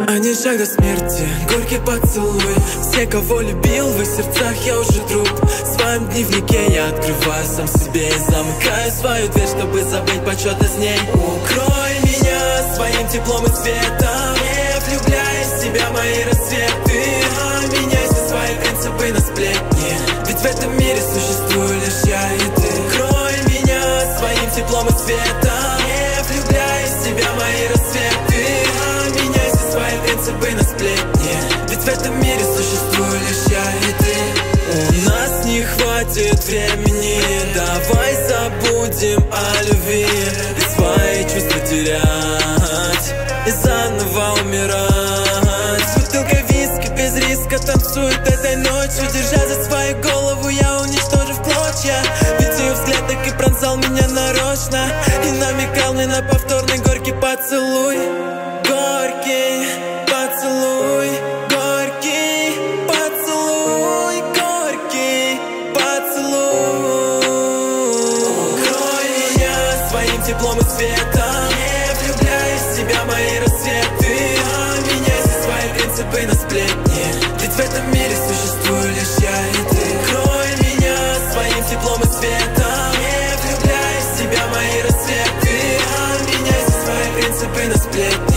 А не шаг до смерти, горький поцелуй. Все, кого любил, в их сердцах я уже труп. В своем дневнике я открываю сам себе и замыкаю свою дверь, чтобы забыть почет из ней. Укрой меня своим теплом и светом, не влюбляй в себя мои рассветы. Меняй все свои принципы на сплетни, ведь в этом мире существую лишь я и ты. Укрой меня своим теплом и светом, не влюбляй в себя мои рассветы. Меняй все свои принципы на сплетни, ведь в этом мире существую лишь я и ты. У нас не хватит времени, давай забудем о любви. Ведь свои чувства терять и заново умирать. Бутылка виски без риска танцует этой ночью. Держа за свою голову, я уничтожу в клочья. Ведь ее взгляд так и пронзал меня нарочно и намекал мне на повторный горький поцелуй. Горький поцелуй, горький поцелуй, горький поцелуй. Укрой меня своим теплом и светом, не влюбляй в себя мои рассветы. Меняй все свои принципы на сплетни, ведь в этом мире существую лишь я и ты. Укрой меня своим теплом и светом, не влюбляй в себя мои рассветы. Меняй все свои принципы на сплетни,